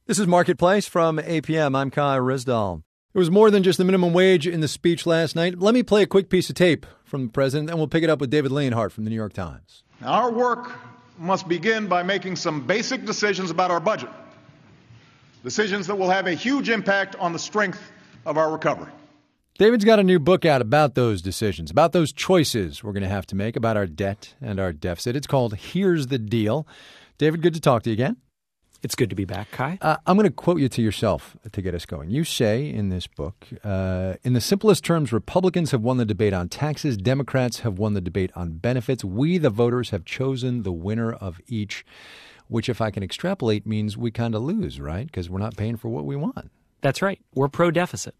This is Marketplace from APM. I'm Kai Rizdal. It was more than just the minimum wage in the speech last night. Let me play a quick piece of tape from the president, and we'll pick it up with David Leonhardt from the New York Times. Our work must begin by making some basic decisions about our budget. Decisions that will have a huge impact on the strength of our recovery. David's got a new book out about those decisions, about those choices we're going to have to make about our debt and our deficit. It's called Here's the Deal. David, good to talk to you again. It's good to be back, Kai. I'm going to quote you to yourself to get us going. You say in this book, in the simplest terms, Republicans have won the debate on taxes. Democrats have won the debate on benefits. We, the voters, have chosen the winner of each, which, if I can extrapolate, means we kind of lose, right? Because we're not paying for what we want. That's right. We're pro-deficit.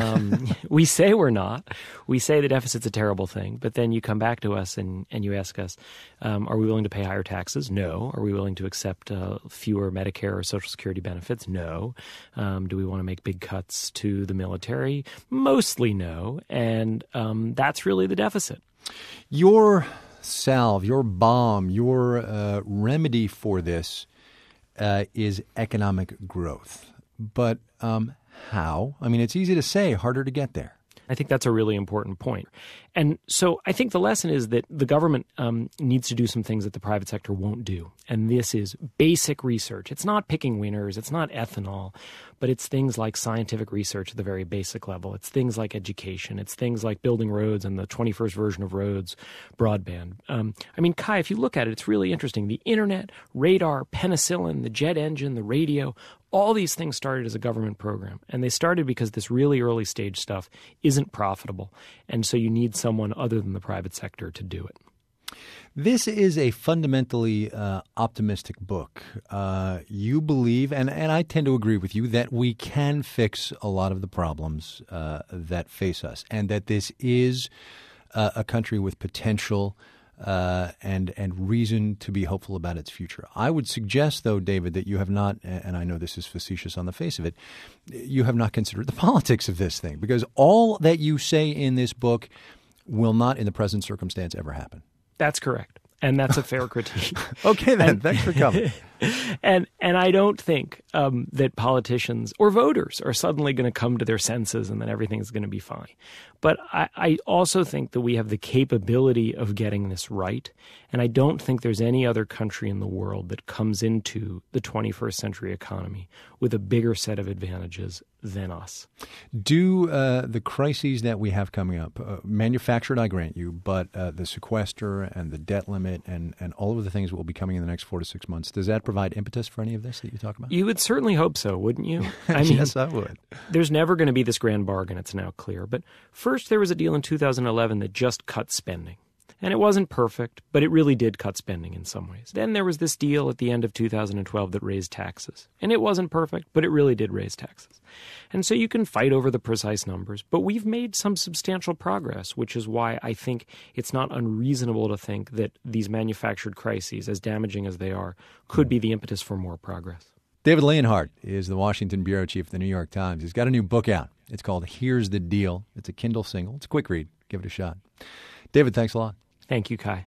We say we're not. We say the deficit's a terrible thing. But then you come back to us and you ask us, are we willing to pay higher taxes? No. Are we willing to accept fewer Medicare or Social Security benefits? No. Do we want to make big cuts to the military? Mostly no. And that's really the deficit. Your salve, your balm, your remedy for this is economic growth. But how? I mean, it's easy to say, harder to get there. I think that's a really important point. And so I think the lesson is that the government needs to do some things that the private sector won't do. And this is basic research. It's not picking winners. It's not ethanol. But it's things like scientific research at the very basic level. It's things like education. It's things like building roads and the 21st version of roads, broadband. I mean, Kai, if you look at it, it's really interesting. The internet, radar, penicillin, the jet engine, the radio, all these things started as a government program. And they started because this really early stage stuff isn't profitable. And so you need someone other than the private sector to do it. This is a fundamentally optimistic book. You believe, and I tend to agree with you, that we can fix a lot of the problems that face us, and that this is a country with potential and reason to be hopeful about its future. I would suggest, though, David, that you have not, and I know this is facetious on the face of it, you have not considered the politics of this thing, because all that you say in this book will not, in the present circumstance, ever happen. That's correct. And that's a fair critique. Okay, then. Thanks for coming. And I don't think that politicians or voters are suddenly going to come to their senses and that everything is going to be fine. But I also think that we have the capability of getting this right. And I don't think there's any other country in the world that comes into the 21st century economy with a bigger set of advantages than us. Do the crises that we have coming up, manufactured, I grant you, but the sequester and the debt limit and all of the things that will be coming in the next 4 to 6 months, does that provide impetus for any of this that you talk about? You would certainly hope so, wouldn't you? I mean, yes, I would. There's never going to be this grand bargain, it's now clear. But first, there was a deal in 2011 that just cut spending. And it wasn't perfect, but it really did cut spending in some ways. Then there was this deal at the end of 2012 that raised taxes. And it wasn't perfect, but it really did raise taxes. And so you can fight over the precise numbers, but we've made some substantial progress, which is why I think it's not unreasonable to think that these manufactured crises, as damaging as they are, could be the impetus for more progress. David Leonhardt is the Washington bureau chief of the New York Times. He's got a new book out. It's called Here's the Deal. It's a Kindle single. It's a quick read. Give it a shot. David, thanks a lot. Thank you, Kai.